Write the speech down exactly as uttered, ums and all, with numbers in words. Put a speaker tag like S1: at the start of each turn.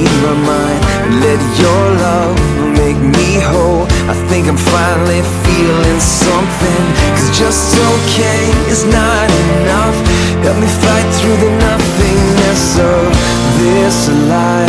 S1: my mind. Let your love make me whole. I think I'm finally feeling something, 'cause just okay is not enough. Help me fight through the nothingness of this life.